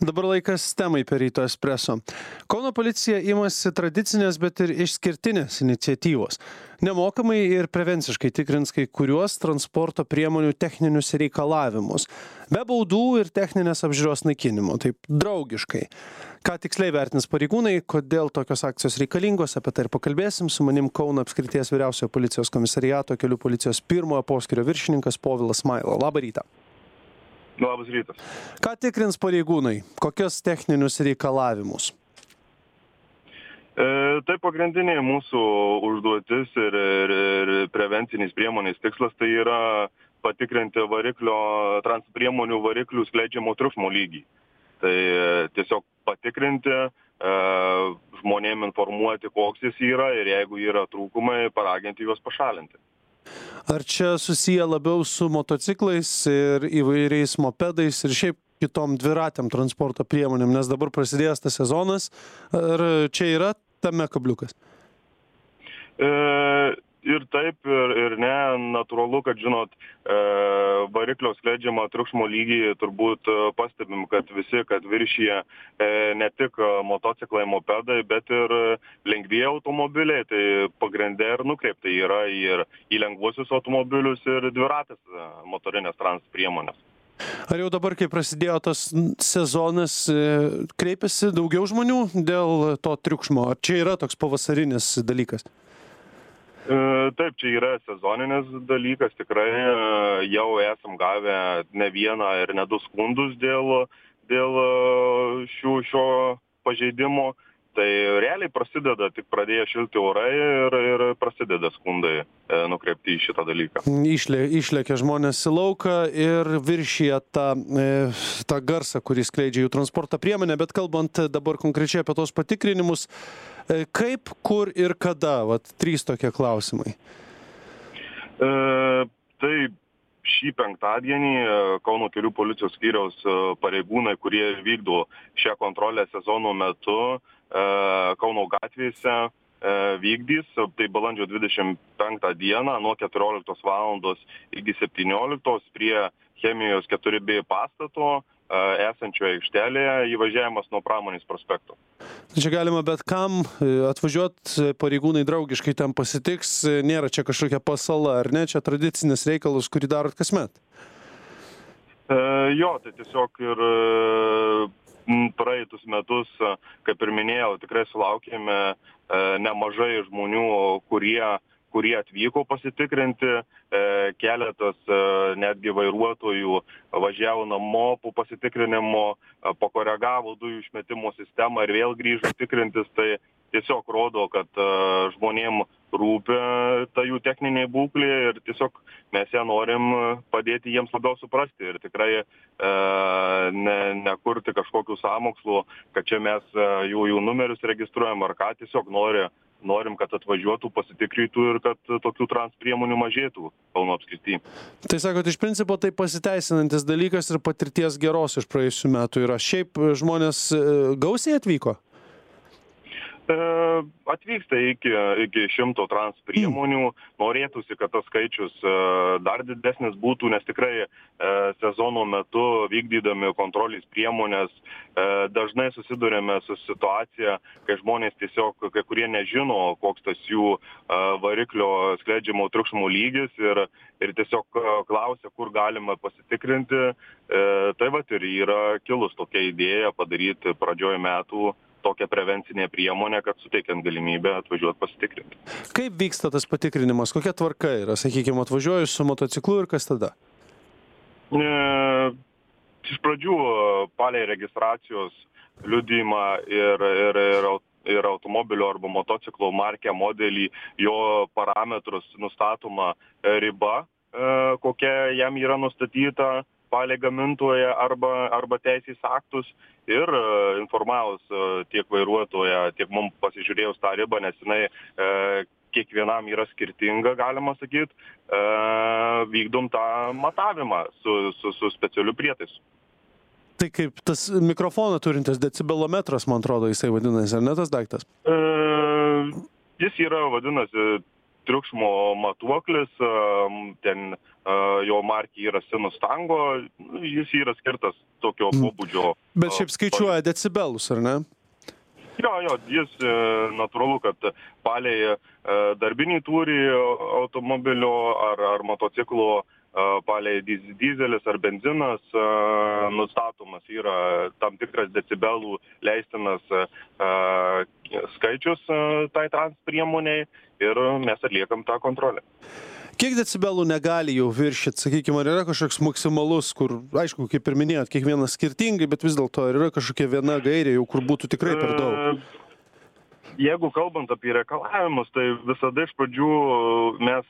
Dabar laikas temai per Ryto espreso. Kauno policija imasi tradicinės, bet ir išskirtinės iniciatyvos. Nemokamai ir prevenciškai tikrins kai kuriuos transporto priemonių techninius reikalavimus. Be baudų ir techninės apžiūros naikinimo, taip draugiškai. Ką tiksliai vertins pareigūnai, kodėl tokios akcijos reikalingos, apie tai ir pakalbėsim. Su manim Kauno apskrities vyriausiojo policijos komisariato kelių policijos pirmojo poskyrio viršininkas Povilas Maila. Labą rytą. Labas rytas. Ką tikrins pareigūnai? Kokios techninius reikalavimus? Tai pagrindiniai mūsų užduotis ir prevencinis priemonės tikslas tai yra patikrinti priemonių variklių skleidžiamo triukšmo lygį. Tai tiesiog patikrinti, žmonėm informuoti, koks jis yra ir jeigu yra trūkumai, paraginti juos pašalinti. Ar čia susiję labiau su motociklais ir įvairiais mopedais ir šiaip kitom dviratėm transporto priemonėm, nes dabar prasidėjęs tas sezonas, ar čia yra tame kabliukas? Ir taip, ir ne, natūralu, kad, žinot, variklio skleidžiamą triukšmo lygį turbūt pastebim, kad visi, kad viršyje ne tik motociklai, mopedai, bet ir lengvieji automobiliai, tai pagrindė ir nukreiptai yra ir į lengvuosius automobilius ir dviratės motorinės transporto priemonės. Ar jau dabar, kai prasidėjo tas sezonas, kreipiasi daugiau žmonių dėl to triukšmo? Ar čia yra toks pavasarinis dalykas? Taip, čia yra sezoninis dalykas, tikrai jau esam gavę ne vieną ir ne du skundus dėl šio pažeidimo. Tai realiai prasideda, tik pradėjo šilti orai ir prasideda skundai nukreipti į šitą dalyką. Išlekia žmonės į lauką ir viršyje tą garsą, kurį skleidžia jų transporto priemonė, bet kalbant dabar konkrečiai apie tos patikrinimus, kaip, kur ir kada? Vat 3 tokie klausimai. Tai šį penktadienį Kauno kelių policijos skyriaus pareigūnai, kurie vykdo šią kontrolę sezono metu, Kauno gatvėse vykdys, tai balandžio 25 dieną nuo 14 valandos iki 17 prie Chemijos 4B pastato esančioje aikštelėje įvažiavimas nuo Pramonės prospekto. Čia galima bet kam atvažiuoti, pareigūnai draugiškai ten pasitiks, nėra čia kažkokia pasala, ar ne? Čia tradicinis reikalas, kurį darot kasmet? Jo, tai tiesiog ir praeitus metus, kaip ir minėjau, tikrai sulaukėme nemažai žmonių, kurie atvyko pasitikrinti, keletas netgi vairuotojų važiavo namo po pasitikrinimo, pakoregavo dujų išmetimo sistemą ir vėl grįžo tikrintis, tai tiesiog rodo, kad žmonėm rūpi ta jų techninė būklė ir tiesiog mes ją norim padėti jiems labiau suprasti ir tikrai nekurti kažkokių sąmokslų, kad čia mes jų numerius registruojam ar ką, tiesiog norim, kad atvažiuotų, pasitikrytų ir kad tokių priemonių mažėtų Kauno apskrity. Tai sakot, iš principo tai pasiteisinantis dalykas ir patirties geros iš praėjusių metų yra. Šiaip žmonės gausiai atvyko? Atvyksta iki 100 priemonių. Norėtųsi, kad tas skaičius dar didesnis būtų, nes tikrai sezono metu vykdydami kontrolės priemonės dažnai susidurėme su situacija, kai žmonės tiesiog, kai kurie nežino, koks tas jų variklio skleidžiamo triukšmo lygis ir tiesiog klausia, kur galima pasitikrinti. Tai vat ir yra kilus tokia idėja padaryti pradžioj metų tokią prevencinę priemonę, kad suteikiant galimybę atvažiuoti pasitikrinti. Kaip vyksta tas patikrinimas? Kokia tvarka yra? Sakykime, atvažiuoju su motociklu ir kas tada? Iš pradžių palei registracijos liudijimą ir automobilio arba motociklo markę, modelį, jo parametrus nustatoma riba, kokia jam yra nustatyta palei gamintoją arba teisės aktus ir informavus tiek vairuotoją, tiek mums pasižiūrėjus tą ribą, nes jinai kiekvienam yra skirtinga, galima sakyti, vykdom tą matavimą su specialiu prietaisu. Tai kaip tas mikrofoną turintis decibelometras, man atrodo, jisai vadinasi, ar ne tas daiktas? Jis yra, vadinasi, triukšmo matuoklis, ten jo markė yra Sinus Tango, jis yra skirtas tokio pobūdžio. Bet šiaip skaičiuoja decibelus, ar ne? Jo, jis natūralu, kad palei darbinį tūrį automobilio ar motociklo, palei dizelis ar benzinas nustatomas yra tam tikras decibelų leistinas skaičius tai trans priemoniai ir mes atliekam tą kontrolę. Kiek decibelų negali jau viršyti, sakykime, ar yra kažkoks maksimalus, kur, aišku, kaip ir minėjot, kiekvienas skirtingai, bet vis dėlto ar yra kažkokia viena gairė, jau kur būtų tikrai per daug? Jeigu kalbant apie reikalavimus, tai visada iš pradžių mes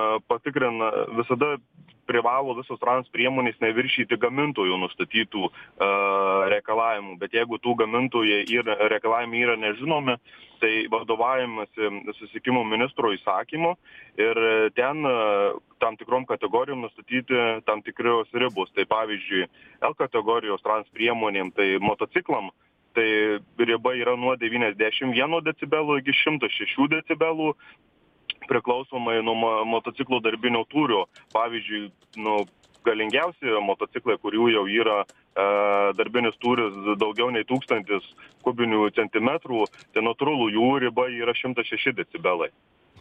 visada privalo visos trans priemonės neviršyti gamintojų nustatytų reikalavimų, bet jeigu tų gamintojų reikalavimai yra nežinomi, tai vadovaujamasi susisiekimo ministro įsakymu ir ten tam tikrom kategorijom nustatyti tam tikros ribos. Tai pavyzdžiui, L kategorijos trans priemonėm, tai motociklam, tai riba yra nuo 91 decibelų iki 106 decibelų, priklausomai nuo motociklo darbinio tūrio. Pavyzdžiui, galingiausi motociklai, kurių jau yra darbinis tūris daugiau nei 1000 kubinių centimetrų, tai natūralu jų riba yra 106 decibelai.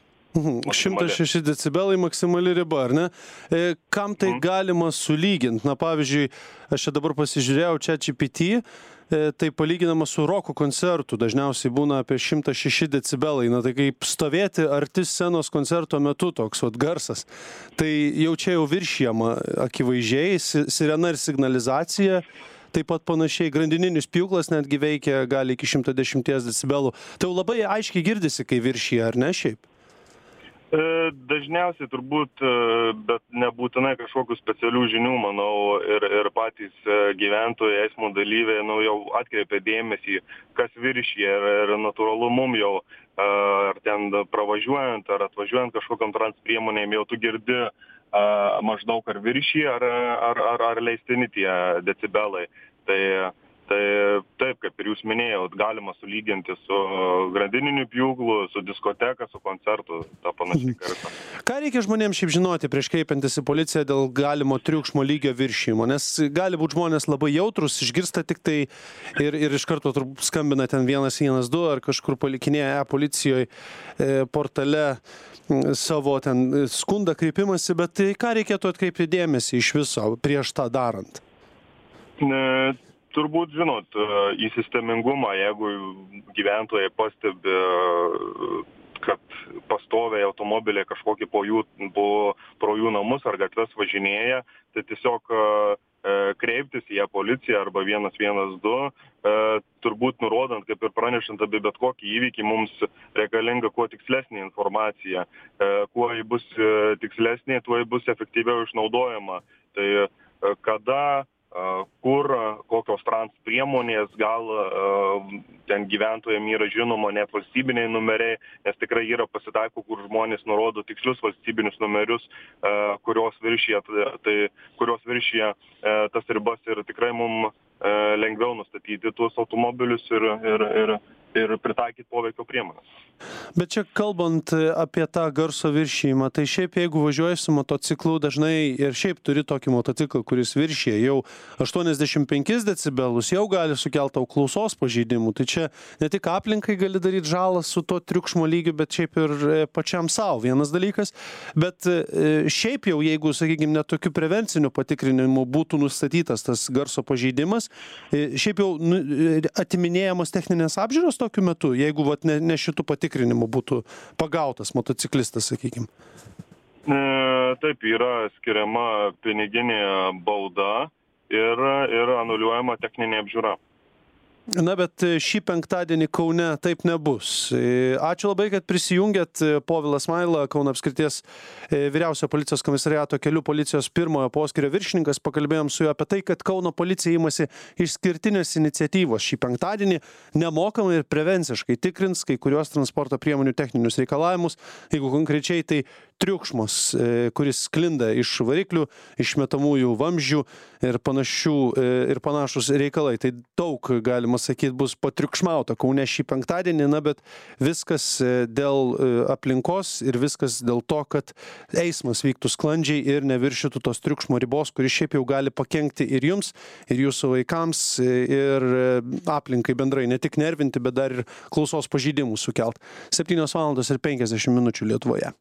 106 decibelai maksimali riba, ar ne? Kam tai galima sulyginti? Na, pavyzdžiui, aš čia dabar pasižiūrėjau ChatGPT, tai palyginama su roko koncertu, dažniausiai būna apie 106 decibelai. Na, tai kaip stovėti arti scenos koncerto metu toks garsas. Tai jau čia jau viršijama akivaizdžiai, sirena ir signalizacija. Taip pat panašiai grandininis pjūklas netgi veikia, gali iki 110 decibelų. Tai jau labai aiškiai girdisi, kai viršija, ar ne šiaip? Dažniausiai turbūt, bet nebūtinai kažkokių specialių žinių, manau, ir patys gyventojai, eismo dalyviai, jau atkreipia dėmesį, kas viršyje ir natūralu mum jau, ar ten pravažiuojant, ar atvažiuojant kažkokiam trans priemonėm, jau tu girdi maždaug ar viršyje, ar leistini tie decibelai. Tai taip, kaip ir jūs minėjot, galima sulyginti su grandininiu pjūklu, su diskoteka, su koncertu, tą panašiai kartą. Ką reikia žmonėms šiaip žinoti prieš kreipiantis į policiją dėl galimo triukšmo lygio viršijimo? Nes gali būti žmonės labai jautrus, išgirsta tik tai ir iš karto skambina ten 112 ar kažkur palikinėja policijoje portale savo ten skundą kreipimąsi, bet tai ką reikėtų atkreipti dėmesį iš viso prieš tą darant? Turbūt, žinot, į sistemingumą, jeigu gyventojai pastebi, kad pastoviai automobiliai kažkokį pro jų namus ar gatves važinėja, tai tiesiog kreiptis į policiją arba 112, turbūt nurodant, kaip ir pranešant apie bet kokį įvykį, mums reikalinga kuo tikslesnė informacija. Kuo ji bus tikslesnė, tuo ji bus efektyviau išnaudojama. Tai kada, kur, kokios trans priemonės, gal ten gyventojams yra žinoma net valstybiniai numeriai, nes tikrai yra pasitaiko, kur žmonės nurodo tikslius valstybinius numerius, kurios viršyje tas ribas ir tikrai mums lengviau nustatyti tuos automobilius ir pritaikyti poveikio priemonės. Bet čia kalbant apie tą garso viršijimą, tai šiaip jeigu važiuoji su motociklu, dažnai ir šiaip turi tokį motociklą, kuris viršija jau 85 decibelus, jau gali sukelti tau klausos pažeidimų. Tai čia ne tik aplinkai gali daryti žalą su to triukšmo lygiu, bet šiaip ir pačiam savo vienas dalykas. Bet šiaip jau, jeigu, sakykime, net tokiu prevenciniu patikrinimu būtų nustatytas tas garso pažeidimas, šiaip jau atiminėjamos techninės apžiūros tokiu metu, jeigu ne šitų patikrinimų būtų pagautas motociklistas, sakykime? Taip, yra skiriama piniginė bauda ir anuliuojama techninė apžiūra. Na, bet šį penktadienį Kaune taip nebus. Ačiū labai, kad prisijungėt. Povilas Maila, Kauno apskrities vyriausio policijos komisariato kelių policijos pirmojo poskyrio viršininkas. Pakalbėjom su juo apie tai, kad Kauno policija imasi išskirtinės iniciatyvos šį penktadienį nemokamai ir prevenciškai tikrins kai kurios transporto priemonių techninius reikalavimus. Jeigu konkrečiai, tai triukšmas, kuris sklinda iš variklių, išmetamųjų vamzdžių ir panašūs reikalai. Tai daug, galima sakyti, bus patriukšmauta Kaune šį penktadienį, bet viskas dėl aplinkos ir viskas dėl to, kad eismas vyktų sklandžiai ir neviršytų tos triukšmo ribos, kuris šiaip jau gali pakenkti ir jums, ir jūsų vaikams, ir aplinkai bendrai, ne tik nervinti, bet dar ir klausos pažeidimų sukelt. 7:50 Lietuvoje.